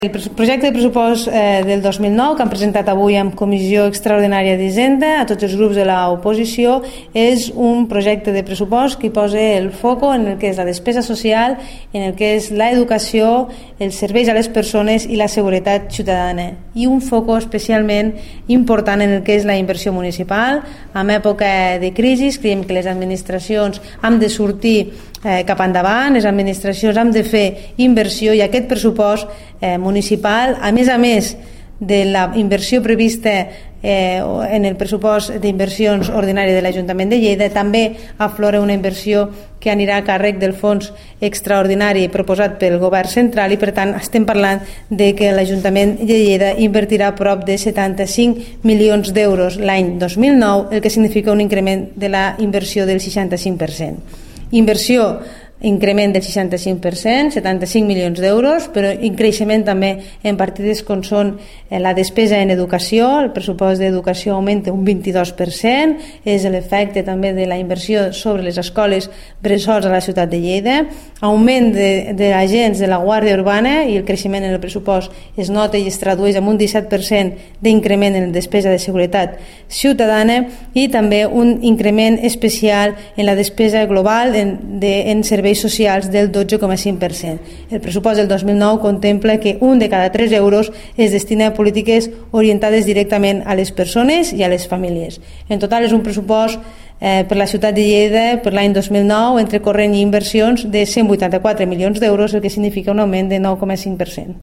El projecte de pressupost del 2009 que han presentat avui en Comissió Extraordinària d'Hisenda a tots els grups de l'oposició és un projecte de pressupost que posa el foc en el que és la despesa social, en el que és l'educació, els serveis a les persones i la seguretat ciutadana, i un foc especialment important en el que és la inversió municipal. En època de crisi creiem que les administracions han de sortir cap endavant, les administracions han de fer inversió, i aquest pressupost municipal, a més de la inversió prevista en el pressupost d'inversions ordinària de l'Ajuntament de Lleida, també aflora una inversió que anirà a càrrec del fons extraordinari proposat pel govern central, i per tant estem parlant de que l'Ajuntament de Lleida invertirà prop de 75 milions d'euros l'any 2009, el que significa un increment de la inversió del 65%. Increment del 65%, 75 milions d'euros, però creixement també en partides com són la despesa en educació. El pressupost d'educació augmenta un 22%, és l'efecte també de la inversió sobre les escoles bressols a la ciutat de Lleida. Augment d'agents de la Guàrdia Urbana, i el creixement en el pressupost es nota i es tradueix en un 17% d'increment en la despesa de seguretat ciutadana, i també un increment especial en la despesa global en serveis socials del 12,5%. El pressupost del 2009 contempla que un de cada 3 euros es destina a polítiques orientades directament a les persones i a les famílies. En total és un pressupost per la ciutat de Lleida per l'any 2009 entre corrent i inversions de 184 milions d'euros, el que significa un augment de 9,5%.